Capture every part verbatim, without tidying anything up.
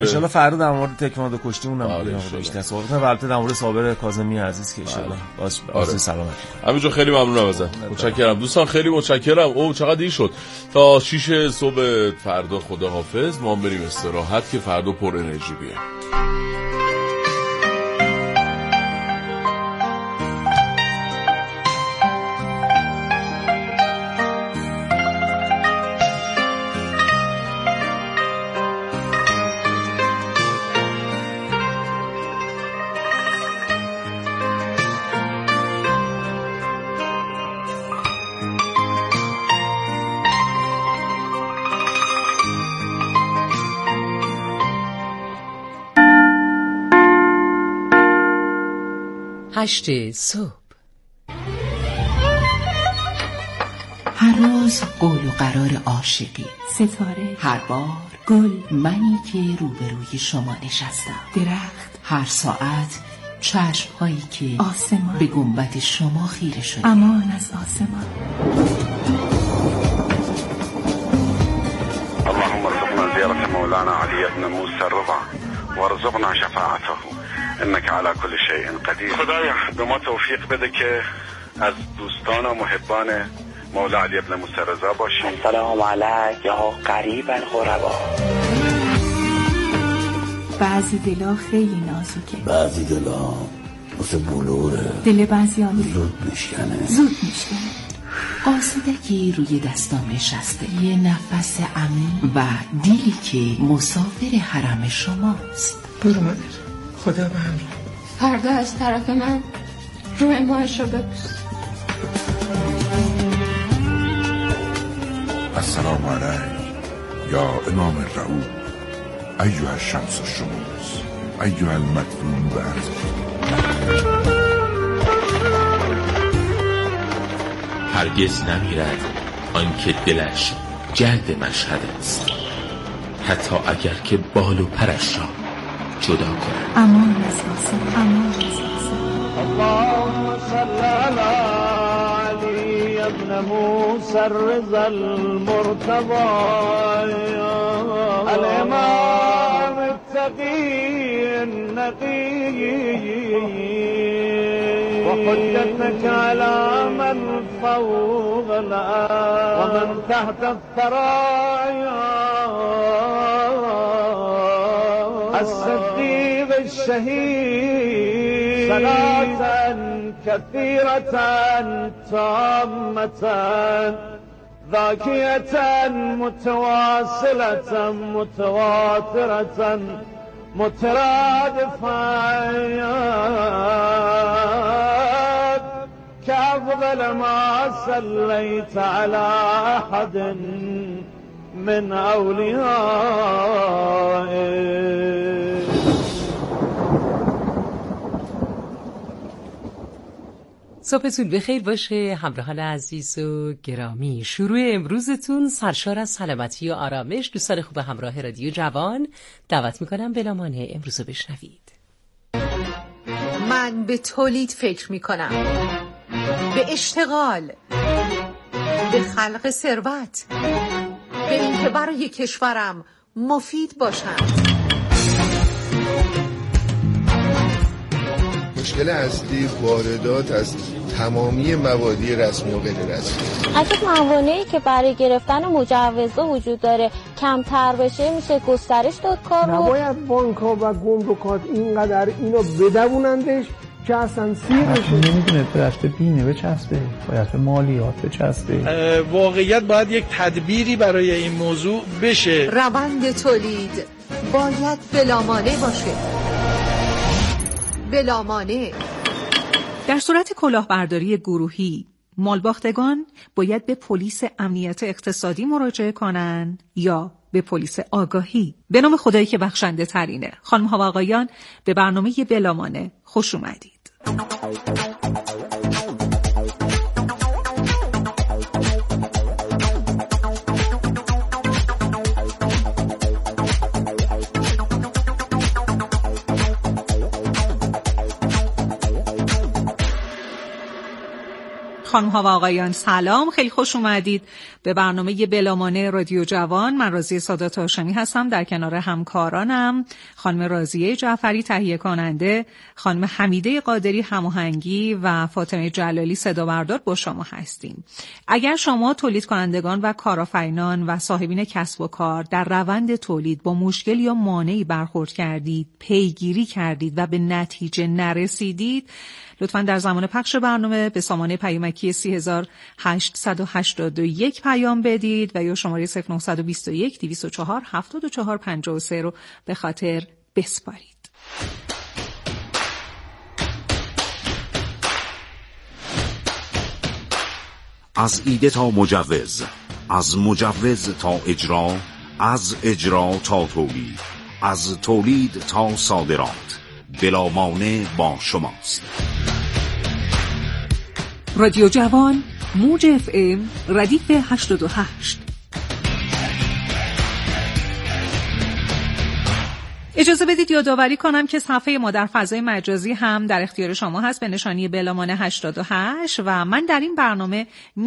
ان شاء الله فردا در مورد تکواندو کشتی اونم بیشتر صحبت کنیم. البته در مورد صابر کاظمی عزیز که ان شاء الله باش باز سلامت. همینجا خیلی ممنونم ازت. متشکرم دوستان، خیلی متشکرم. او چقدر دیر شد. تا شش صبح فردا خداحافظ. ما بریم استراحت که فردا پر انرژی بیایم. هشت صبح. هر روز قول و قرار عاشقی، ستاره، هر بار گل، منی که روبروی شما نشستم، درخت، هر ساعت چشم‌هایی که آسمان به گنبد شما خیره شده. امان از آسمان. اللهم ارزقنا زيارة مولانا علي بن موسى الرضا وارزقنا شفاعته انك على كل شيء قدیر. خدایا به ما توفیق بده که از دوستان و محبان مولا علی بن موسی رضا باشیم. سلام علیک یا قریبا غربا. بعضی دلا خیلی نازکه، بعضی دلا مثل بلوره، دل بعضیان زود میشکنه زود میشکنه. قاصدکی روی دستام نشسته، یه نفس عمیق و دیلی که مسافر حرم شماست. برو مادر، خدا به همراه. فردا از طرف من روی ماهشو ببوس. السلام علیک یا امام الرعود ایها الشمس الشموس ایها المدفون بعد. هرگز نمیرد آنکه دلش جلد مشهد است، حتی اگر که بال و پرش را جدا کند. امان از آسمان، امان از آسمان. اللهم صل علی علی ابن موسی الرضا المرتضی الامام التقی النقی وحجتك على من فوق الأرض ومن تحت الثرايا الصديق الشهيد صلاة كثيرة تامة ذاكية متواصلة متواترة مترادفة كأفضل ما صليت على أحد من أوليائك. صبحتون بخیر باشه همراهان عزیز و گرامی. شروع امروزتون سرشار از سلامتی و آرامش. دوستان خوب همراه رادیو جوان دعوت میکنم بلامانه امروز رو بشنوید. من به تولید فکر میکنم، به اشتغال، به خلق ثروت، به اینکه برای کشورم مفید باشم. مشکل اصلی واردات از تمامی موادی رسمی و غیر رسمی. اگه موانعی که برای گرفتن مجوزها وجود داره کمتر بشه میشه گسترش داد کار رو. نباید بانک‌ها و گمرکات اینقدر اینو بدوونندش که اصلا سیر بشه. نمیدونه دست بینه بچسبه، باید به مالیات بچسبه. واقعیت باید یک تدبیری برای این موضوع بشه. روند تولید باید بلامانع باشه. بلامانع. در صورت کلاهبرداری گروهی مالباختگان باید به پلیس امنیت اقتصادی مراجعه کنند یا به پلیس آگاهی. به نام خدایی که بخشنده ترینه. خانم ها و آقایان به برنامه بلامانع خوش اومدید. خانم ها و آقایان سلام، خیلی خوش اومدید به برنامه بلامانع رادیو جوان. من راضیه سادات هاشمی هستم، در کنار همکارانم خانم راضیه جعفری تهیه کننده، خانم حمیده قادری هماهنگی و فاطمه جلالی صدا بردار با شما هستیم. اگر شما تولید کنندگان و کارآفرینان و صاحبین کسب و کار در روند تولید با مشکل یا مانعی برخورد کردید، پیگیری کردید و به نتیجه نرسیدید، لطفاً در زمان پخش برنامه به سامانه پیامکی سه هزار و هشتصد و هشتاد و یک پیام بدید و یا شماره صفر نه دو یک دویست و چهار هفتاد و چهار پنجاه و سه رو به خاطر بسپارید. از ایده تا مجوز، از مجوز تا اجرا، از اجرا تا تولید، از تولید تا صادرات، بلامانع با شماست. رادیو جوان، موج اف ام، ردیف هشتاد و هشت. اجازه بدید یادآوری کنم که صفحه ما در فضای مجازی هم در اختیار شما هست به نشانی بلامانع هشتاد و هشت و من در این برنامه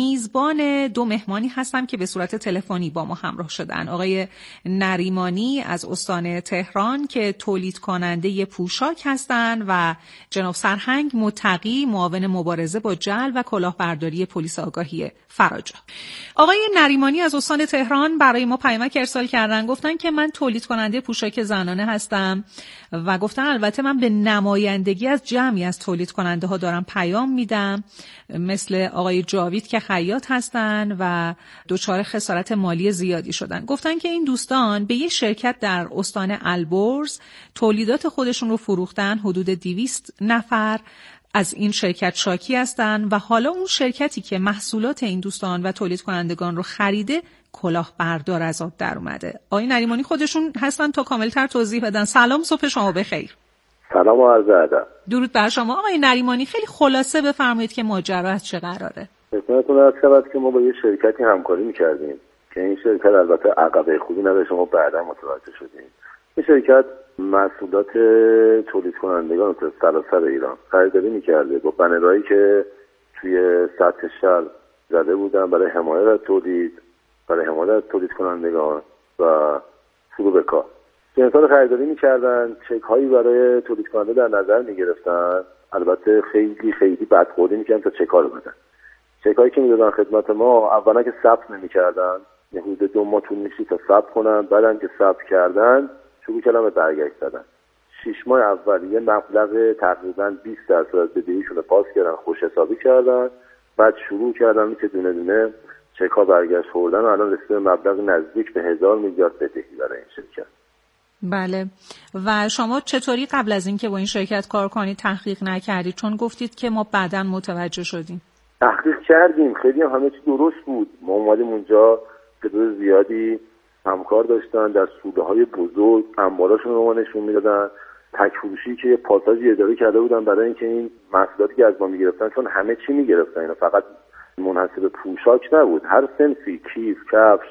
میزبان دو مهمانی هستم که به صورت تلفنی با ما همراه شدن. آقای نریمانی از استان تهران که تولید کننده پوشاک هستند و جناب سرهنگ متقی معاون مبارزه با جعل و کلاهبرداری پلیس آگاهی فراجا. آقای نریمانی از استان تهران برای ما پیامک ارسال کردن، گفتن که من تولید کننده پوشاک زنانه هستم و گفتن البته من به نمایندگی از جمعی از تولید کننده ها دارم پیام میدم، مثل آقای جاوید که خیاط هستن و دچار خسارت مالی زیادی شدن. گفتن که این دوستان به یه شرکت در استان البرز تولیدات خودشون رو فروختن، حدود دویست نفر از این شرکت شاکی هستن و حالا اون شرکتی که محصولات این دوستان و تولید کنندگان رو خریده کلاهبردار از آب در اومده. آقای نریمانی خودشون هستن تا کاملتر توضیح بدن. سلام، صبح شما بخیر. سلام و عرض ادب. درود بر شما. آقای نریمانی خیلی خلاصه بفرمایید که ماجرا از چه قراره؟ خدمتتون عرض شود که ما با یه شرکتی همکاری می‌کردیم که این شرکت البته عقبه خوبی نداشت، ما بعدا متوجه شدیم. این شرکت محصولات تولید کنندگان تو سراسر ایران خریداری می‌کرده با بنرهایی که توی سطح شهر زده بودن برای حمایت از تولید، برای حمایت از تولید کنندگان و شروع به کار. جنس‌ها رو خریداری می‌کردن، چک‌هایی برای تولید کننده در نظر می‌گرفتن. البته خیلی خیلی بدقولی می‌کردن تا چک‌ها رو بدن. چک‌هایی که می‌دادن خدمت ما اولا که ثبت نمی‌کردن، حدود دو ماه طول می‌کشید تا ثبت کنن، بعدن که ثبت کردن شروع کردن به برگشت دادن. شش ماه اول یه مبلغ تقریباً بیست درصد از بدهیشون رو پاس کردن، خوش حسابی کردن، بعد شروع کردن که دونه دونه چک‌ها برگشت خوردن و الان رسیده مبلغ نزدیک به هزار میلیارد بدهی برای این شرکت. بله. و شما چطوری قبل از اینکه با این شرکت کار کنید تحقیق نکردید؟ چون گفتید که ما بعداً متوجه شدیم. تحقیق کردیم، خیلی هم همه چی درست بود. ما اومدیم اونجا تعداد زیادی همکار داشتن، در سوده‌های بزرگ انباراشون رو ما نشون میدادن، تک فروشی که یه پاساژی اداره کرده بودن برای اینکه این محصولاتی که از ما میگرفتن، چون همه چی میگرفتن، اینا فقط منحصر به پوشاک نبود، هر صنفی، کیف، کفش،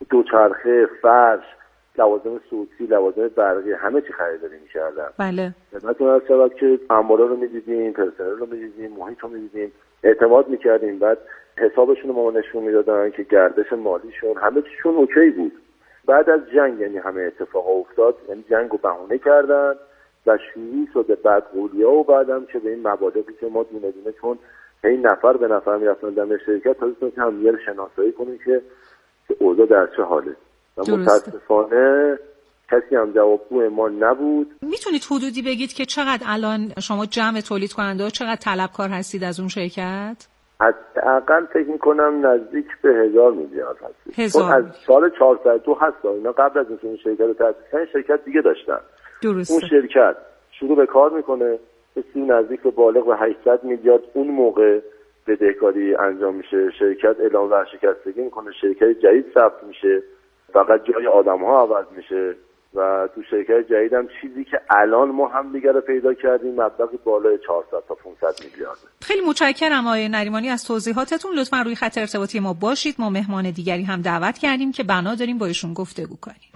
دوچرخه، فرش، لوازم صوتی، لوازم برقی، همه چی خریداری می‌کردن. بله. خدمتتون عرض شود که انبارا رو می‌دیدیم، پرسنل رو می‌دیدیم، محیط رو می‌دیدیم، اعتماد می‌کردیم، بعد حسابشون رو ما نشون میدادن که گردش مالیشون همه چیشون اوکی بود. بعد از جنگ یعنی همه اتفاق افتاد، یعنی جنگ رو بهونه کردن و شروع شد به بدقولی‌ها و بعدم که به این مبالغی که ما دونه دونه چون این نفر به نفر میرفتن در شرکت تا که هم دیگه شناسایی کنیم که اوضاع در چه حاله. و متاسفانه کسی هم جوابگو ما نبود. میتونید حدودی بگید که چقدر الان شما جمع تولید کننده ها چقدر طلبکار هستید از اون شرکت؟ حداقل فکر میکنم نزدیک به هزار میلیارد هستید. هزار از سال چهارصد و دو هست. اینا قبل از اینکه این شرکت رو تأسیس کنن شرکت دیگه داشتن. درسته. اون شرکت شروع به کار میکنه، به نزدیک به بالغ به هشتصد میلیارد اون موقع بدهکاری انجام میشه، شرکت اعلام ورشکستگی میکنه، شرکت جدید ثبت میشه، فقط جای آدم ها عوض میشه و تو شرکت جدید هم چیزی که الان ما هم دیگه رو پیدا کردیم مبلغ بالای چهارصد تا پانصد میلیارد. خیلی متشکرم آقای نریمانی از توضیحاتتون. لطفا روی خط ارتباطی ما باشید. ما مهمان دیگری هم دعوت کردیم که بنا داریم با ایشون گفتگو کنیم.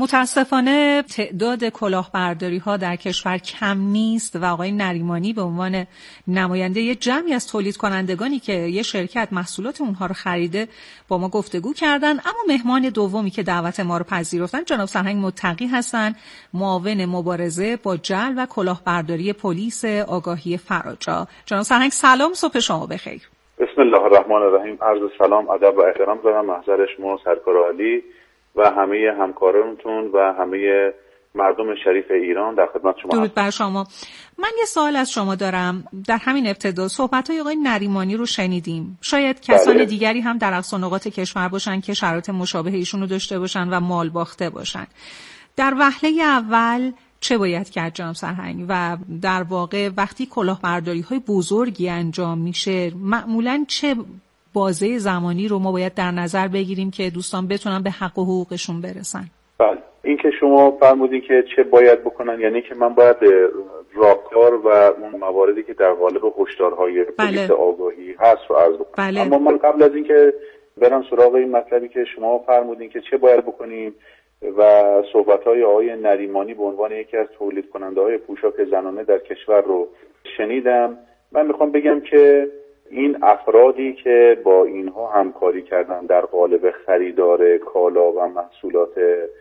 متاسفانه تعداد کلاهبرداری ها در کشور کم نیست و آقای نریمانی به عنوان نماینده یه جمعی از تولید کنندگانی که یه شرکت محصولات اونها رو خریده با ما گفتگو کردن. اما مهمان دومی که دعوت ما رو پذیرفتن جناب سرهنگ متقی هستن، معاون مبارزه با جعل و کلاهبرداری پلیس آگاهی فراجا. جناب سرهنگ سلام، صبح شما بخیر. بسم الله الرحمن الرحیم. عرض سلام، ادب و احترام دارم محضر شما سرکار عالی و همه همکارانتون و همه مردم شریف ایران در خدمت شما. درود بر شما. من یه سوال از شما دارم. در همین ابتدا صحبت‌های آقای نریمانی رو شنیدیم. شاید کسان بله. دیگری هم در اقصا نقاط کشور باشن که شرایط مشابه ایشون رو داشته باشن و مال باخته باشن. در وهله اول چه باید کرد جناب سرهنگ؟ و در واقع وقتی کلاهبرداری‌های بزرگی انجام میشه معمولاً چه بازه زمانی رو ما باید در نظر بگیریم که دوستان بتونن به حق و حقوقشون برسن؟ بله، این که شما فرمودین که چه باید بکنن، یعنی که من باید راهکار و اون مواردی که در قالب هشدارهای پلیس بله. آگاهی هست رو عرض بکنم. بله. اما من قبل از اینکه برم سراغ این مطلبی که شما فرمودین که چه باید بکنیم و صحبت‌های آقای نریمانی به عنوان یکی از تولید کننده‌های پوشاک زنانه در کشور رو شنیدم، من میخوام بگم که این افرادی که با اینها همکاری کردن در قالب خریدار کالا و محصولات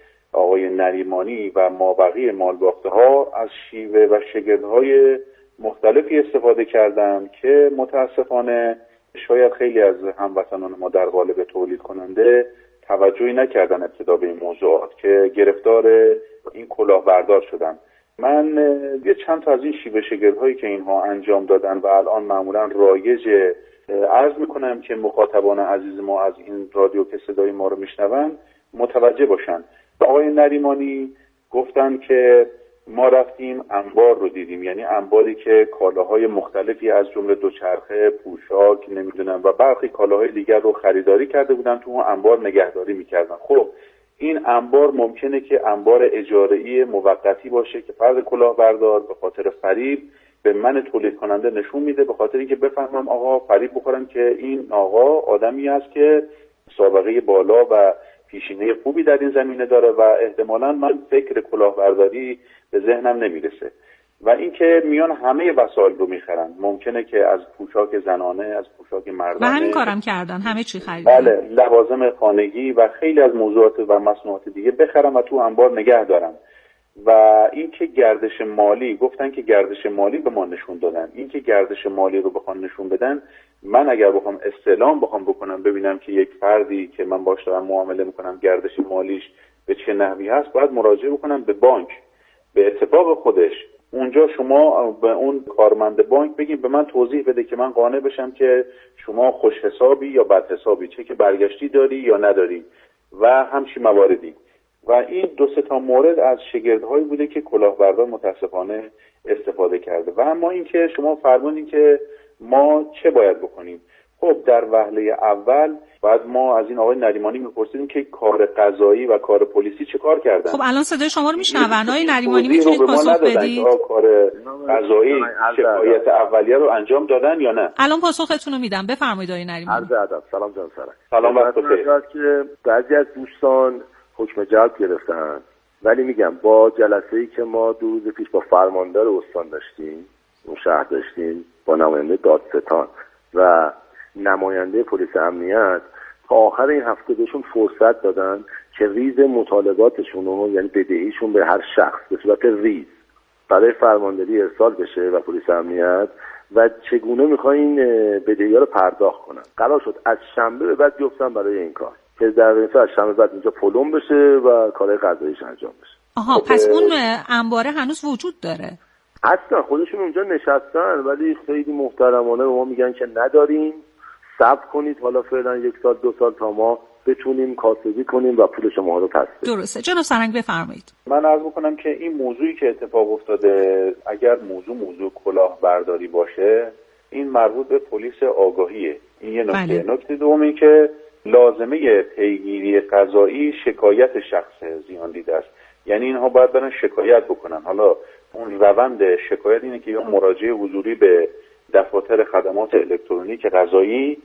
آقای نریمانی و مابقی مالباخته ها از شیوه و شگردهای مختلفی استفاده کردند که متاسفانه شاید خیلی از هموطنان ما در قالب تولید کننده توجهی نکردن ابتدا به این موضوعات که گرفتار این کلاهبردار شدن. من یه چند تا از این شیوه شگردهایی که اینها انجام دادن و الان معمولا رایج عرض میکنم که مخاطبان عزیز ما از این رادیو که صدای ما رو میشنون متوجه باشن. آقای نریمانی گفتن که ما رفتیم انبار رو دیدیم، یعنی انباری که کالاهای مختلفی از جمله دوچرخه، پوشاک، نمیدونم و برخی کالاهای دیگر رو خریداری کرده بودن، تو اون انبار نگهداری میکردن. خب این انبار ممکنه که انبار اجاره‌ای موقتی باشه که فرد کلاهبردار به خاطر فریب به من تولید کننده نشون میده، به خاطر اینکه بفهمم آقا فریب بخورم که این آقا آدمی است که سابقه بالا و پیشینه خوبی در این زمینه داره و احتمالاً من فکر کلاهبرداری به ذهنم نمیرسه. و اینکه میان همه وسایل رو میخرن، ممکنه که از پوشاک زنانه، از پوشاک مردانه و همین کارم کردن، همه چی خریدن، بله، لوازم خانگی و خیلی از موضوعات و مصنوعات دیگه بخرن و تو انبار نگه دارن. و اینکه گردش مالی، گفتن که گردش مالی به ما نشون دادن، اینکه گردش مالی رو بخوان نشون بدن، من اگر بخوام استعلام بخوام بکنم ببینم که یک فردی که من باهاش دارم معامله میکنم گردش مالیش به چه نحوی هست، باید مراجعه بکنم به بانک، به اتفاق خودش. اونجا شما به اون کارمند بانک بگیم به من توضیح بده که من قانع بشم که شما خوش حسابی یا بد حسابی، چه که برگشتی داری یا نداری و همچین مواردی. و این دو سه تا مورد از شگردهایی بوده که کلاهبردار متاسفانه استفاده کرده. و اما این که شما فرمودین که ما چه باید بکنیم، خب در وهله اول بعد ما از این آقای نریمانی میپرسیدیم که کار قضایی و کار پلیسی چه کار کردن. خب الان صدای شما رو میشنون. آقای نریمانی میتونید پاسخ بدید؟ کار قضایی شکایت اولیه رو انجام دادن یا نه؟ الان پاسختون رو میدم، بفرمایید آقای نریمانی. عرض ادب. سلام جان سرک. سلام وقت بخیر. که بعضی از دوستان حکم جلب گرفتن، ولی میگم با جلسه‌ای که ما دو روز پیش با فرماندار استان داشتیم، اون شهر داشتیم، با نماینده دادستان و نماینده پلیس امنیت، تا آخر این هفته بهشون فرصت دادن که ریز مطالباتشون رو، یعنی بدهیشون به هر شخص به صورت ریز برای فرمانداری ارسال بشه و پلیس امنیت و چگونه میخوان این بدهی‌ها رو پرداخت کنن. قرار شد از شنبه به بعد بیفتن برای این کار که در واقع از شنبه بعد اینجا پلم بشه و کارهای قضاییش انجام بشه. آها، پس اون انباره هنوز وجود داره؟ اصلا خودشون اونجا نشستن ولی خیلی محترمانه به ما میگن که نداریم، صبر کنید حالا فعلا یک سال دو سال تا ما بتونیم کاسبی کنیم و پول شما رو پس بدیم. درسته. جناب سرهنگ بفرمایید. من عرض میکنم که این موضوعی که اتفاق افتاده، اگر موضوع موضوع کلاهبرداری باشه، این مربوط به پلیس آگاهیه. این یه نکته. بله. نکته دومی که لازمه پیگیری قضایی شکایت شخص زیان دیده است، یعنی اینها باید برن شکایت بکنن. حالا اون روند شکایت اینه که یا مراجعه حضوری به دفاتر خدمات الکترونیک قضایی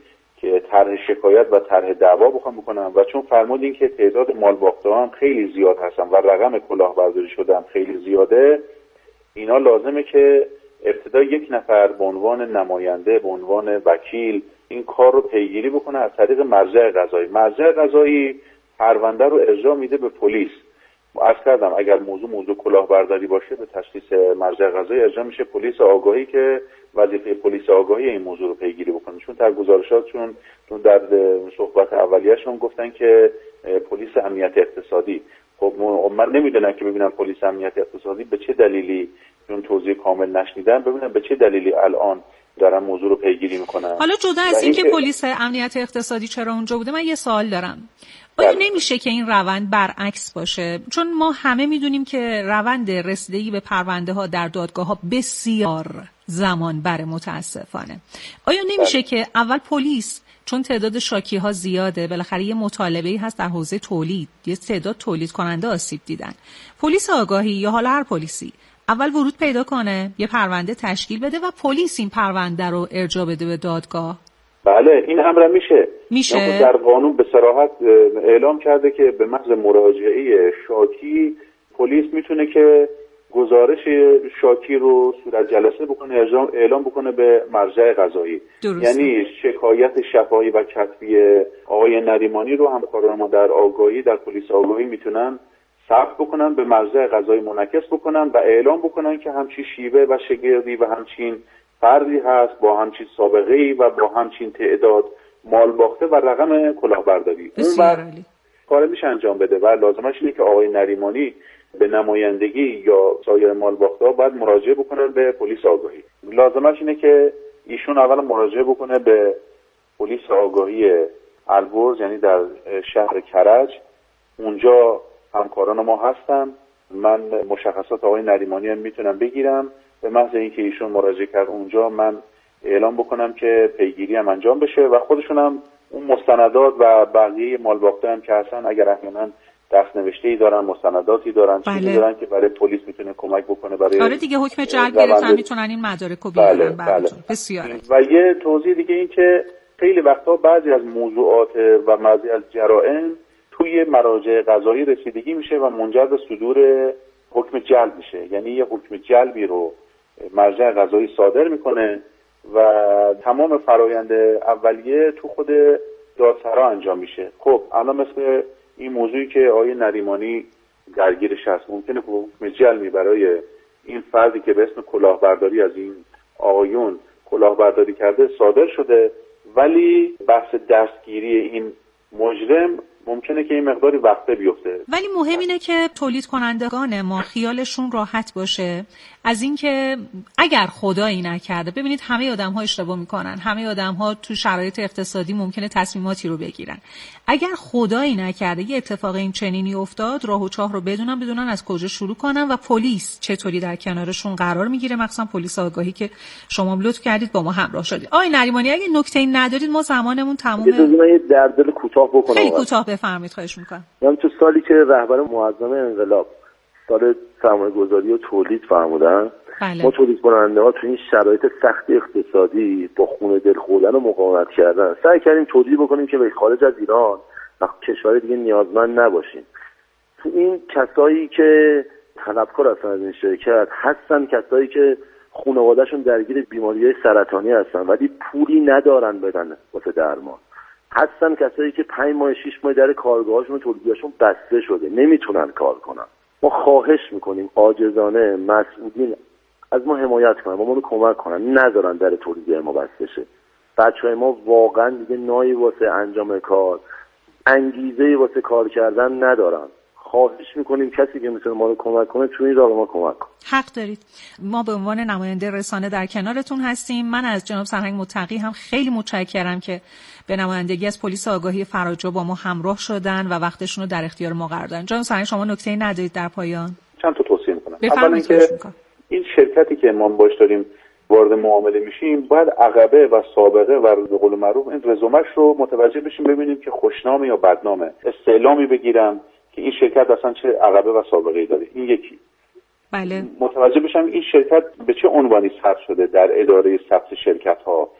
که طرح شکایت و طرح دعوا بخوام بکنم و چون فرمودین که تعداد مالباخته‌ها هم خیلی زیاد هستن و رقم کلاهبرداری شده هم خیلی زیاده، اینا لازمه که ابتدا یک نفر به عنوان نماینده، به عنوان وکیل این کار رو پیگیری بکنه از طریق مرجع قضایی. مرجع قضایی پرونده رو ارجاع میده به پلیس. عرض کردم اگر موضوع موضوع کلاهبرداری باشه به تشخیص مرجع قضایی ارجاع میشه پلیس آگاهی که وظیفه پلیس آگاهی این موضوع رو پیگیری بکنه. چون در گزارشاتشون چون در صحبت اولیه‌شون گفتن که پلیس امنیت اقتصادی، خب من نمیدونم که ببینم پلیس امنیت اقتصادی به چه دلیلی، چون توضیح کامل نشنیدم، ببینم به چه دلیلی الان دارن موضوع رو پیگیری میکنن. حالا جدا از این که پلیس امنیت اقتصادی چرا اونجا بوده، من یه سوال دارم. آیا نمیشه که این روند برعکس باشه؟ چون ما همه میدونیم که روند رسیدگی به پرونده ها در دادگاه ها بسیار زمان بره متاسفانه. آیا نمیشه بله. که اول پلیس چون تعداد شاکی ها زیاده، بالاخره یه مطالبه‌ای هست در حوزه تولید، یه تعداد تولید کننده آسیب دیدن، پلیس آگاهی یا حالا هر پلیسی اول ورود پیدا کنه، یه پرونده تشکیل بده و پلیس این پرونده رو ارجاع بده به دادگاه؟ بله این امر میشه. میشه. در قانون به صراحت اعلام کرده که به محض مراجعه شاکی پلیس میتونه که گزارش شاکی رو صورت جلسه بکنه، اعلام بکنه به مرجع قضایی. یعنی شکایت شفاهی و کتبی آقای نریمانی رو همکاران ما در آگاهی در پلیس آگاهی میتونن ثبت بکنن، به مرجع قضایی منعکس بکنن و اعلام بکنن که همچین شیوه و شگردی و همچین فردی هست با همچین سابقه‌ای و با همچین تعداد مال باخته و رقم کلاهبرداری. اون وقت کار میشه انجام بده و لازمش اینه که آقای نریمانی به نمایندگی یا سایر مال باخته ها باید مراجعه بکنن به پلیس آگاهی. لازمش اینه که ایشون اول مراجعه بکنه به پلیس آگاهی البرز، یعنی در شهر کرج. اونجا همکاران ما هستن، من مشخصات آقای نریمانی هم میتونم بگیرم. به محض اینکه ایشون مراجعه کرد اونجا من اعلام بکنم که پیگیری هم انجام بشه و خودشون هم اون مستندات و بقیه مال باخته هم که هستن اگر احیانا دست نوشته‌ای دارن، مستنداتی دارن، بله. چیزی دارن که برای پلیس میتونه کمک بکنه برای آره دیگه حکم جلب گرفتن میتونن این مدارک رو بله. بگیرن براتون. بله. بسیار. و یه توضیح دیگه این که خیلی وقتا بعضی از موضوعات و بعضی از جرائم توی مراجع قضایی رسیدگی میشه و منجر به صدور حکم جلب میشه. یعنی یه حکم جلبی رو مرجع قضایی صادر میکنه و تمام فرایند اولیه تو خود دادسرا انجام میشه. خب الان مثل این موضوعی که آقای نریمانی درگیرش هست، ممکنه حکم جلبی برای این فردی که به اسم کلاهبرداری از این آقایون کلاهبرداری کرده صادر شده، ولی بحث دستگیری این مجرم ممکنه که این مقداری وقته بیفته. ولی مهم اینه که تولید کنندگان ما خیالشون راحت باشه از اینکه اگر خدایی نکرده، ببینید همه آدم‌ها اشتباه میکنن، همه آدم‌ها تو شرایط اقتصادی ممکنه تصمیماتی رو بگیرن. اگر خدایی نکرده یه اتفاق این چنینی افتاد، راه و چاه رو بدونن بدونن از کجا شروع کنن و پلیس چطوری در کنارشون قرار میگیره، مخصوصا پلیس آگاهی که شما لطف کردید با ما همراه شدید. آقای نریمانی اگه نکته‌ای ندارید ما زمانمون تمومه. یه در دل کوتاه بکنم. خیلی کوتاه بفرمایید، خواهش میکنم. من تو سالی که رهبر معظم انقلاب سال سرمایه‌گذاری و تولید فرمودن، بله. ما تولید کننده ها تو این شرایط سخت اقتصادی با خون دل خوردن و مقاومت کردن سعی کردیم تولید بکنیم که به خارج از ایران و کشور دیگه نیازمند نباشیم. تو این کسایی که طلبکار هستن از این شرکت هستن کسایی که خانواده‌شون درگیر بیماری‌های سرطانی هستن ولی پولی ندارن بدن واسه درمان. هستن کسایی که پنج ماه شش ماه در کارگاهاشون و تولیدیاشون بسته شده نمیتونن کار کنن. ما خواهش میکنیم عاجزانه مسئولین از ما حمایت کنن، ما رو کمک کنن، ندارن در تولیدی ما بسته شه. بچهای ما واقعا دیگه نایی واسه انجام کار، انگیزه‌ای واسه کار کردن ندارن. خواهش میکنیم کسی که میتونه ما رو کمک کنه تو این راه ما کمک کنه. حق دارید. ما به عنوان نماینده رسانه در کنارتون هستیم. من از جناب سرهنگ متقی هم خیلی متشکرم که به نمایندگی از پلیس آگاهی فراجو با ما همراه شدن و وقتشون رو در اختیار ما قرار دادن. جناب سرهنگ شما نکته‌ای ندارید در پایان؟ چند تا توصیه میکنم. اول اینکه این شرکتی که ما باش داریم وارد معامله میشیم باید عقبه و سابقه و به قول معروف این رزومش رو متوجه بشیم ببینیم که خوشنامه یا بدنامه. استعلامی بگیرم که این شرکت اصلا چه عقبه و سابقه‌ای داره. این یکی. بله. متوجه بشم این شرکت به چه عنوانی ثبت شده در اداره ثبت شرکت‌ها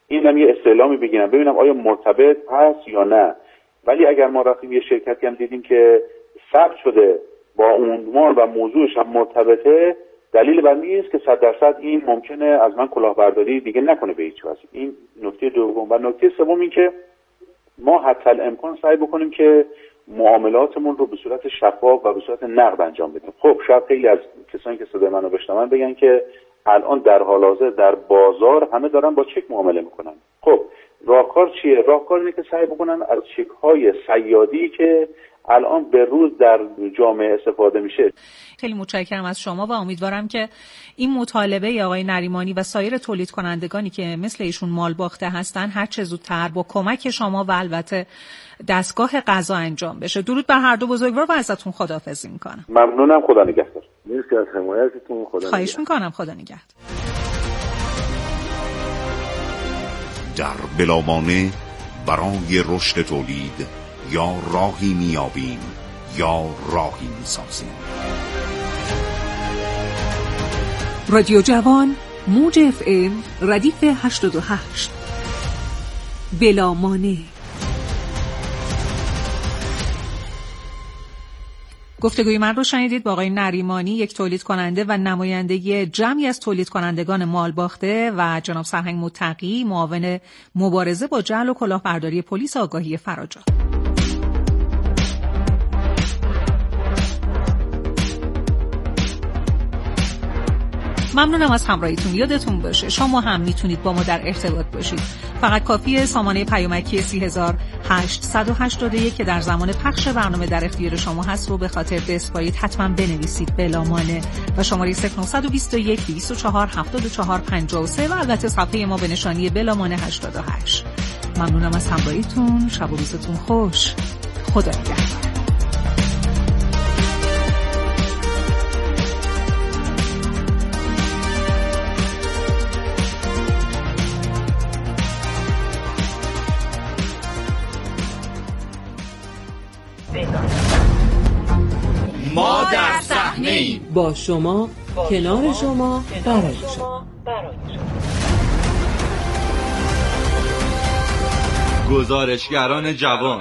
اینم یه استعلامی بگیرم ببینم آیا مرتبط هست یا نه. ولی اگر ما رفتیم یه شرکتی هم دیدیم که ثبت شده با عنوان و موضوعش هم مرتبطه، دلیل بر این است که صد درصد این ممکنه از من کلاهبرداری دیگه نکنه به هیچ وجه. این نکته دوم. و نکته سوم این که ما حتی الامکان سعی بکنیم که معاملاتمون رو به صورت شفاف و به صورت نقد انجام بدیم. خب شاید خیلی از کسانی که صدای منو بشنون بگن که الان در حال حاضر در بازار همه دارن با چک معامله میکنن. خب راهکار چیه؟ راهکار اینه که سعی بکنن از چک‌های صیادی که الان به روز در جامعه استفاده میشه. خیلی متشکرم از شما و امیدوارم که این مطالبه آقای نریمانی و سایر تولید کنندگانی که مثل ایشون مال باخته هستن هر چه زودتر با کمک شما و البته دستگاه قضا انجام بشه. درود بر هر دو بزرگوار و ازتون خداحافظی میکنم. ممنونم. خدا نگهدار. مرسی از حمایتتون. خدا نگهدار. خواهش میکنم. خدا نگهدار. در بلامانه برای رشد تولید یا راهی میابیم یا راهی میسازیم. رادیو جوان موج اف ام ردیف هشتاد و هشت بلامانه. گفتگوی من رو شنیدید با آقای نریمانی، یک تولید کننده و نمایندگی جمعی از تولید کنندگان مال باخته، و جناب سرهنگ متقی، معاون مبارزه با جعل و کلاهبرداری پلیس آگاهی فراجا. ممنونم از همراهیتون. یادتون باشه شما هم میتونید با ما در ارتباط باشید. فقط کافیه سامانه پیامکی سه هزار و هشتصد و هشتاد و یک که در زمان پخش برنامه در اختیار شما هست رو به خاطر بسپارید. حتما بنویسید بلامانه و شماره صفر نه دو یک دویست و چهار هفتاد و چهار پنجاه و سه و البته صفحه ما به نشانی بلامانه هشتاد و هشت. ممنونم از همراهیتون. شب و روزتون خوش. خدا نگهدار. ما در صحنه‌ایم، با شما، کنار شما، برای شما. گزارشگران جوان.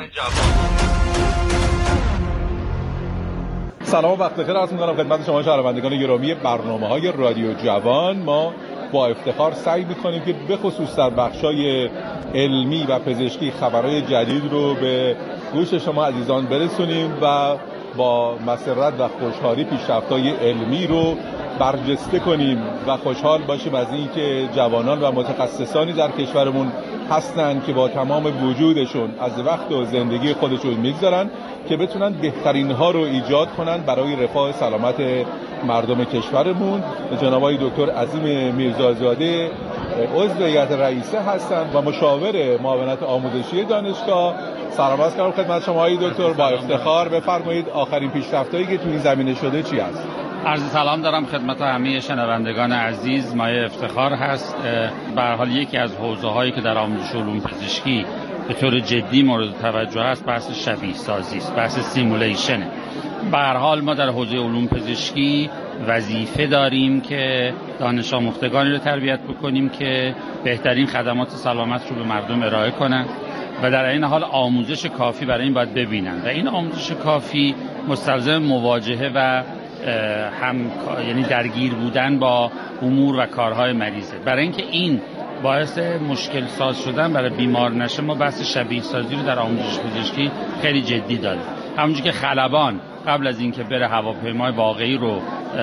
سلام و وقت بخیر عرض می‌کنم خدمت شما شنوندگان گرامی برنامه‌های رادیو جوان. ما با افتخار سعی می‌کنیم که به خصوص در بخشای علمی و پزشکی خبرهای جدید رو به گوش شما عزیزان برسونیم و با مسرت و خوشحالی پیشرفت‌های علمی رو برجسته کنیم و خوشحال باشیم از این که جوانان و متخصصانی در کشورمون هستند که با تمام وجودشون از وقت و زندگی خودشون میگذارن که بتونن بهترین ها رو ایجاد کنن برای رفاه سلامت مردم کشورمون. جناب آقای دکتر عظیم میرزازاده عضو هیئت رئیسه هستند و مشاور معاونت آموزشی دانشگاه. سلام عرض می‌کنم خدمت شما آقای دکتر. با افتخار بفرمایید آخرین پیشرفتایی که تو این زمینه شده چی است؟ عرض سلام دارم خدمت همه شنوندگان عزیز. مایه افتخار هست. به هر حال یکی از حوزه‌هایی که در آموزش علوم پزشکی به طور جدی مورد توجه است بحث شبیه سازی است، بحث سیمولیشنه. به هر حال ما در حوزه علوم پزشکی وظیفه داریم که دانش آموختگانی رو تربیت بکنیم که بهترین خدمات سلامت رو به مردم ارائه کنن و در این حال آموزش کافی برای این باید ببینن و این آموزش کافی مستلزم مواجهه و هم یعنی درگیر بودن با امور و کارهای مریضه. برای اینکه این باعث مشکل ساز شدن برای بیمار نشه ما بحث شبیه سازی رو در آموزش پزشکی خیلی جدی داریم. همونجوری که خلبان قبل از اینکه بره هواپیمای واقعی رو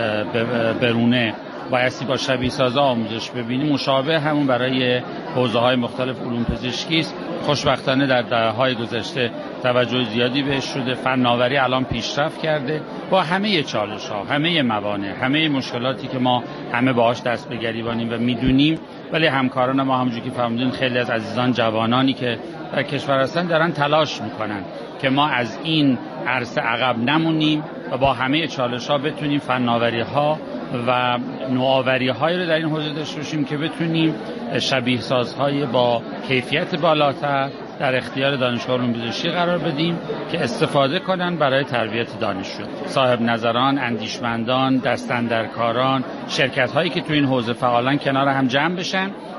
برونه بایستی با شبیه سازا آموزش ببینیم، مشابه همون برای حوزه‌های مختلف علوم پزشکی است. خوشبختانه در دهه‌های گذشته توجه زیادی بهش شده. فناوری الان پیشرفت کرده با همه چالش‌ها، همه موانع، همه مشکلاتی که ما همه باهاش دست به گریبانیم و میدونیم، ولی همکاران ما همونجوری که فهمیدین خیلی از عزیزان جوانانی که در کشور هستن دارن تلاش میکنن که ما از این عرصه عقب نمونیم و با همه چالش‌ها بتونیم فناوری‌ها و نوآوری‌هایی رو در این حوزه داشته باشیم که بتونیم شبیه سازهای با کیفیت بالاتر در اختیار دانشگاه علوم پزشکی قرار بدیم که استفاده کنن برای تربیت دانشجو. صاحب نظران، اندیشمندان، دستاندرکاران، شرکت‌هایی که تو این حوزه فعالن کنار هم جمع بشن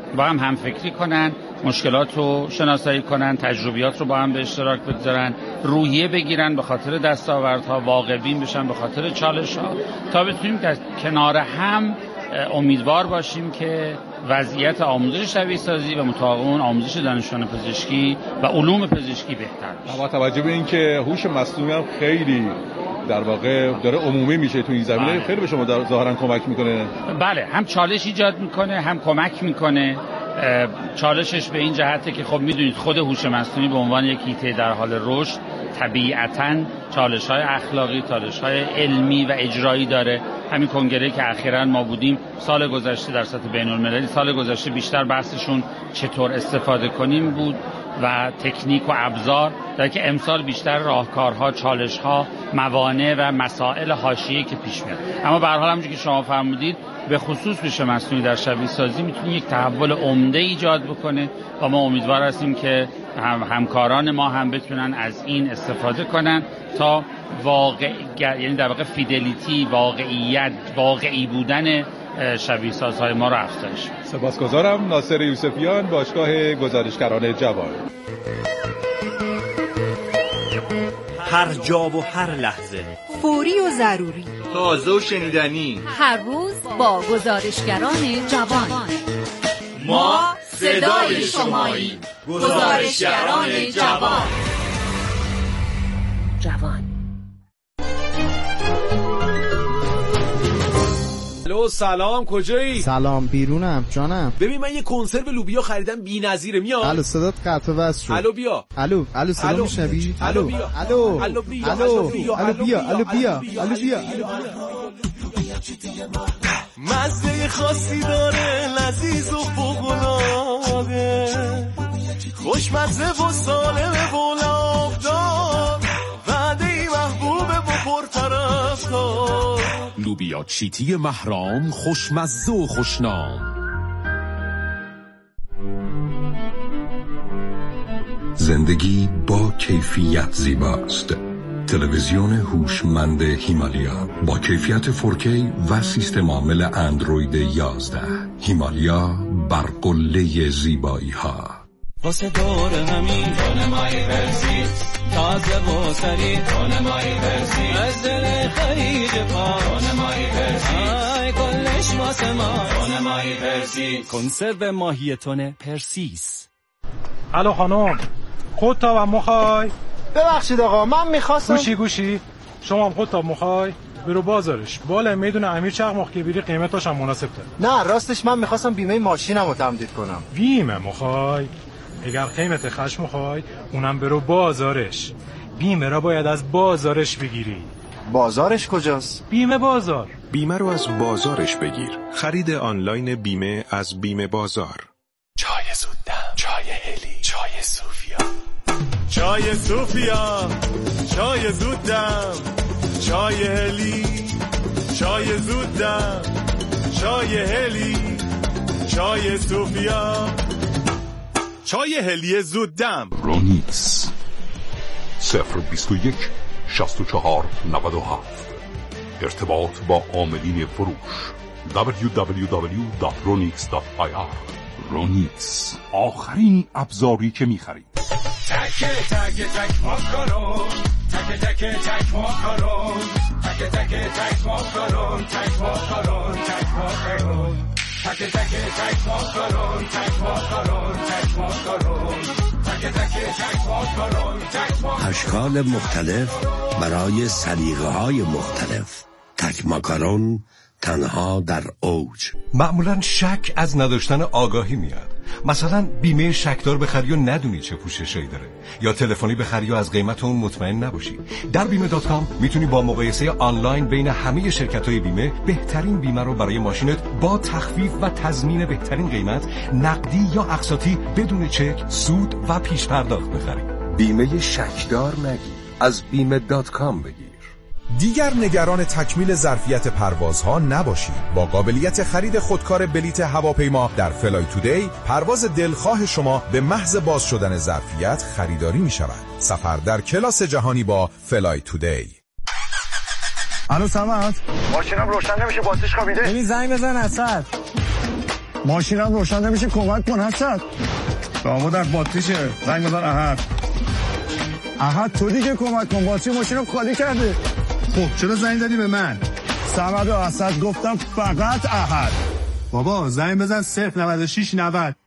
با هم همفکری کنن، مشکلات رو شناسایی کنن، تجربیات رو با هم به اشتراک بگذارن، روحیه بگیرن به خاطر دستاوردها، واقع بین بشن به خاطر چالش‌ها، تا بتونیم در کنار هم امیدوار باشیم که وضعیت آموزش شبیه سازی و مطابق آموزش دانشجویان پزشکی و علوم پزشکی بهتر بشه. با توجه به اینکه هوش مصنوعی هم خیلی در واقع داره عمومی میشه تو این زمینه، بله. خیلی به شما ظاهرا کمک میکنه. بله، هم چالش ایجاد میکنه، هم کمک میکنه. چالشش به این جهته که خب میدونید خود هوش مصنوعی به عنوان یک هیته در حال رشد طبیعتاً چالش‌های اخلاقی، چالش‌های علمی و اجرایی داره. همین کنگره که اخیراً ما بودیم سال گذشته در سطح بین‌المللی، سال گذشته بیشتر بحثشون چطور استفاده کنیم بود و تکنیک و ابزار، در که امسال بیشتر راهکارها، چالش‌ها، موانع و مسائل حاشیه‌ای که پیش میاد. اما به هر حال همونجوری که شما فرمودید به خصوص هوش مصنوعی در شبیه سازی میتونه یک تحول عمده ایجاد بکنه و ما امیدوار هستیم که هم همکاران ما هم بتونن از این استفاده کنن تا واقع، یعنی در واقع فیدلیتی، واقعیت، واقعی بودن شبیه سازهای ما رو افزایش بده. سپاسگزارم. ناصر یوسفیان، باشگاه گزارشگران جوان. هر جا و هر لحظه، فوری و ضروری، تازه و شنیدنی، هر روز با گزارشگران جوان. ما صدای شماییم. گزارشگران جوان. جوان. الو سلام، کجایی؟ سلام، بیرونم جانم. ببین من یه کنسرو لوبیا خریدم بی‌نظیره، میاد؟ الو صدات قطع و وصل شد. الو بیا. الو الو صدا میشنوی؟ الو بیا. الو الو بیا. الو بیا. الو بیا. الو بیا. الو بیا. مزه خاصی داره، لذیذ و فوق‌العاده، خوشمزه و سالمه و لابدار، وعده محبوبه و پرطرفدار. لوبیا چیتی مهرام، خوشمزه و خوشنام. زندگی با کیفیت زیباست. تلویزیون هوشمند هیمالیا با کیفیت فور کی و سیستم عامل اندروید یازده. هیمالیا بر قله زیبایی ها. واسه دور همین دونمای پرسیس، تازه و سریع دونمای پرسیس، از دل خرید پا دونمای پرسیس، آی کلش واسه ما دونمای پرسیس، کنسرو ماهی تونه پرسیس. الو خانم، خودتا هم مخوای؟ ببخشید آقا، من میخواستم. گوشی گوشی شما هم خودتا مخوای؟ برو بازارش، بالا میدونه امیر چرخ که بری قیمتاش هم مناسب تره. نه راستش من میخواستم بیمه ماشینم رو تمدید کنم. بیمه مخوای؟ اگر قیمت خشم مخوای اونم برو بازارش. بیمه را باید از بازارش بگیری. بازارش کجاست؟ بیمه بازار. بیمه رو از بازارش بگیر. خرید آنلاین بیمه از بیمه بازار. چای زودم، چای هلی، چای صوفیا، چای صوفیا، چای زودم، چای هلی، چای زودم، چای هلی، چای صوفیا، چای هلی زودم. رونیکس صفر بیست و یک شصت و چهار نود و هفت. ارتباط با عاملین فروش دبلیو دبلیو دبلیو دات رونیکس دات آی آر. رونیکس، آخرین ابزاری که می‌خرید. تک تک تک ماکارون، تک تک تک ماکارون، تک تک تک ماکارون، تک ماکارون، تک ماکارون، تک تک تک ماکارون، تک ماکارون، تک ماکارون، تک تک تک ماکارون، تک ماکارون. اشکال مختلف برای سلیقه‌های مختلف. تک ماکارون تنها در اوج. معمولا شک از نداشتن آگاهی میاد. مثلا بیمه شکدار بخری و ندونی چه پوششایی داره، یا تلفنی بخری و از قیمت اون مطمئن نباشی. در بیمه دات کام میتونی با مقایسه آنلاین بین همه شرکت‌های بیمه بهترین بیمه رو برای ماشینت با تخفیف و تضمین بهترین قیمت، نقدی یا اقساطی، بدون چک، سود و پیش پرداخت بخری. بیمه شکدار نگیر، از بیمه دات کام بگیر. دیگر نگران تکمیل ظرفیت پروازها نباشید. با قابلیت خرید خودکار بلیت هواپیما در فلای تودی، پرواز دلخواه شما به محض باز شدن ظرفیت خریداری می شود. سفر در کلاس جهانی با فلای تودی. الو سمت، ماشینم روشن نمیشه، باتریش خوابیده. ببین زنگ بزن اسد. ماشینم روشن نمیشه، کمک کن حسن. دامو در باتریشه، زنگ بزن احد. احد تو دیگه کمک کن، باتری ماشینم خالی کرده. خب چرا زنگ زدی به من؟ صمد و اسد گفتم فقط احد. بابا زنگ بزن صفر نود و شش نود.